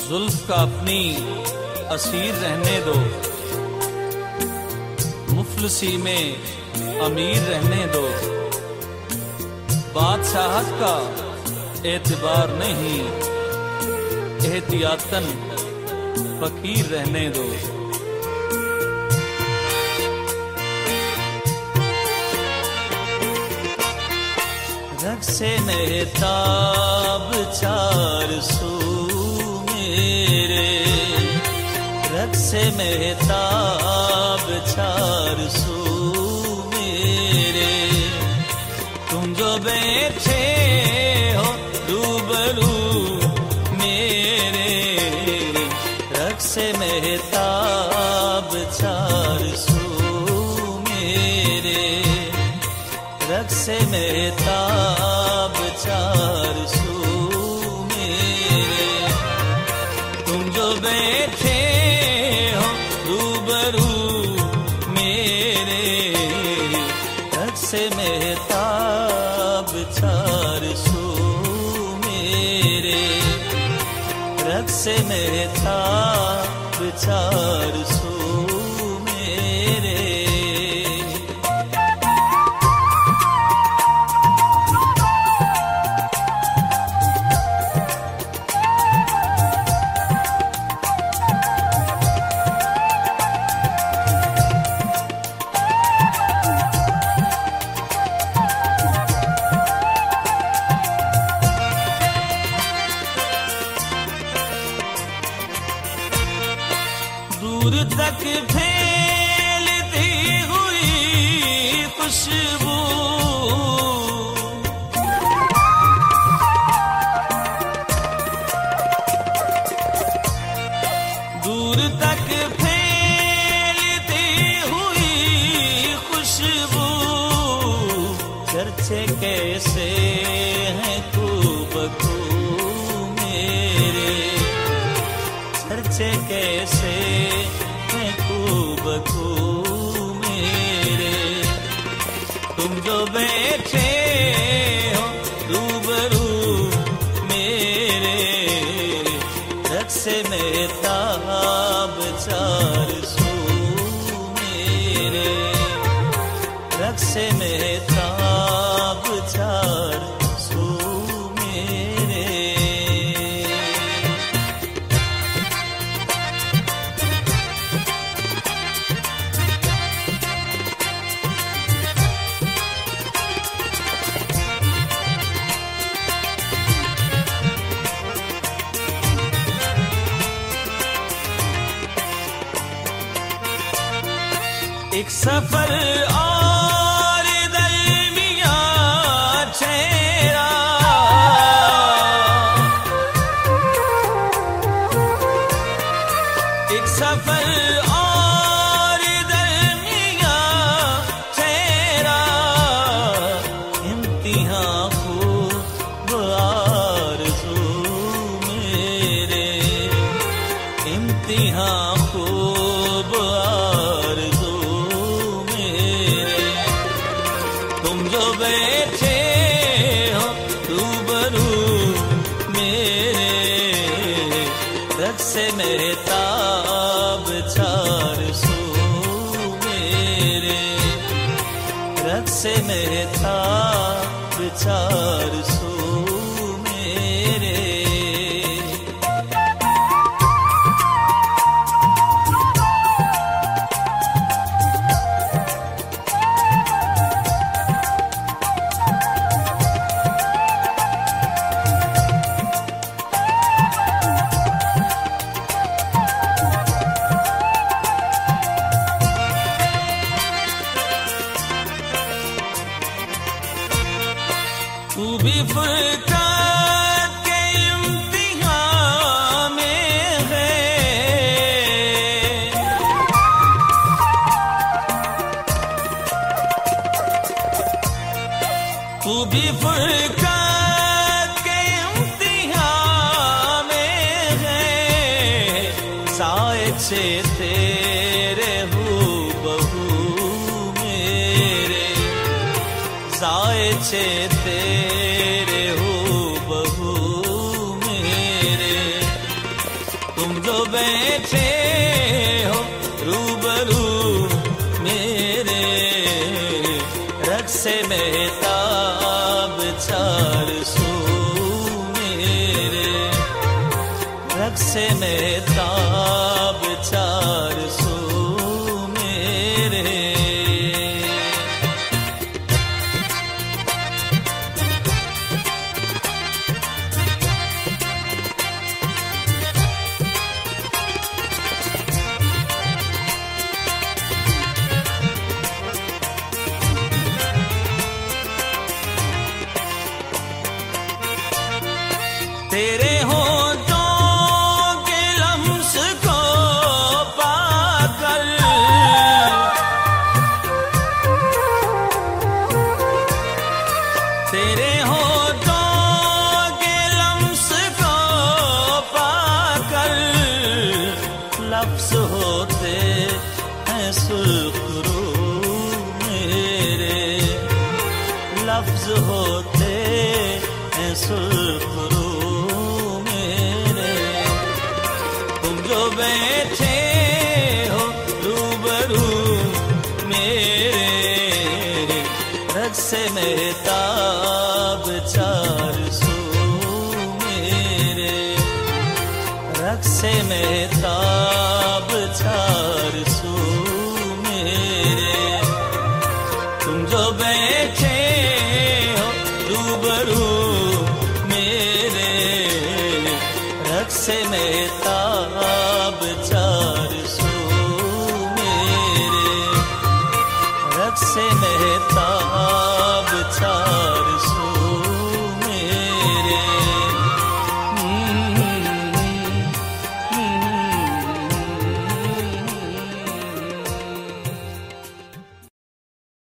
जुल्फ का अपनी असीर रहने दो, मुफलसी में अमीर रहने दो। बादशाहत का एतबार नहीं, एहतियातन फकीर रहने दो। रक्से मेहताब चार सू मेरे, रक्से मेहताब चार सू मेरे, तुम जो बैठे हो रूबरू मेरे। रक्से मेहताब चार सू मेरे, रक्से मेहताब चार सू मेरे, तुम जो बैठे हो रूबरू मेरे। रक्से मेहताब चार सू मेरे, रक्से मेहताब चार सू मेरे। दूर तक फैलती हुई खुशबू, दूर तक फैलती हुई खुशबू। चर्चे कैसे हैं खूबखू मेरे, चर्चे कैसे हैं खूबखू मेरे, तुम जो बैठे हो रूबरू मेरे। रक्से मेहताब चार सू मेरे, रक्से मेहताब चार सू मेरे। एक सफर और दरमिया ठहरा, एक सफर और दरमिया ठहरा। इम्तिहान खूब आरज़ू मेरे, इम्तिहान खूब आरज़ू मेरे, तुम जो बैठे हो रूबरू मेरे। रक्से मेहताब चार सू मेरे, रक्से मेहताब चार सू मेरे। तू भी फुरक़ात के इम्तिहान में है, तू भी फुरक़ात के इम्तिहान में है। साए से तेरे हूबहू मेरे, साए से तेरे हूबहू मेरे, जो बैठे हो रूबरू मेरे, रक्से मेहताब चार सू मेरे, रक्से मेहताब चार सू मेरे। तेरे होठों के लम्स को पाकर, तेरे होठों के लम्स को पाकर, लफ्ज़ होते हैं सुर्खरू मेरे, लफ्ज़ होते हैं सुर्खरू मेरे। तुम जो बैठे हो रूबरू मेरे, रक्से मेहताब चार सू मेरे, रक्से मेहताब